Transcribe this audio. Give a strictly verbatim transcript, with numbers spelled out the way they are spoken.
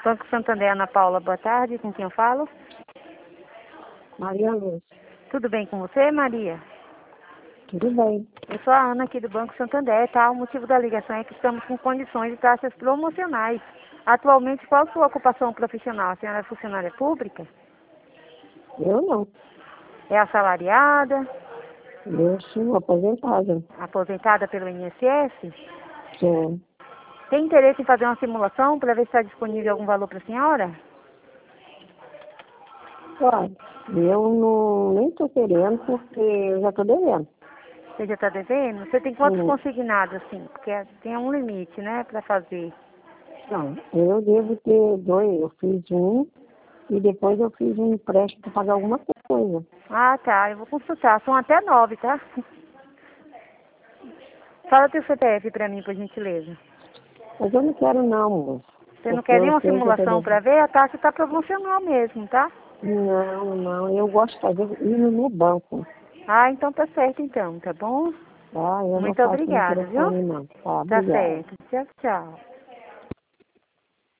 Banco Santander, Ana Paula, boa tarde. Com quem eu falo? Maria Luz. Tudo bem com você, Maria? Tudo bem. Eu sou a Ana aqui do Banco Santander, tá? O motivo da ligação é que estamos com condições de taxas promocionais. Atualmente, qual a sua ocupação profissional? A senhora é funcionária pública? Eu não. É assalariada? Eu sou aposentada. Aposentada pelo I N S S? Sim. Tem interesse em fazer uma simulação para ver se está disponível algum valor para a senhora? Olha, eu não, nem estou querendo porque eu já estou devendo. Você já está devendo? Você tem quantos Sim. consignados, assim? Porque tem um limite, né, para fazer. Não, eu devo ter dois. Eu fiz um e depois eu fiz um empréstimo para pagar alguma coisa. Ah, tá. Eu vou consultar. São até nove, tá? Fala teu C P F para mim, por gentileza. Mas eu não quero não, moço. Você não Porque quer eu nenhuma sei que eu estou simulação para devendo. ver? A taxa está promocional mesmo, tá? Não, não. Eu gosto de fazer indo no banco. Ah, então tá certo então, tá bom? Tá? Eu não Muito faço no obrigada, viu? telefone não. Tá, Tá obrigada. certo. Tchau, tchau.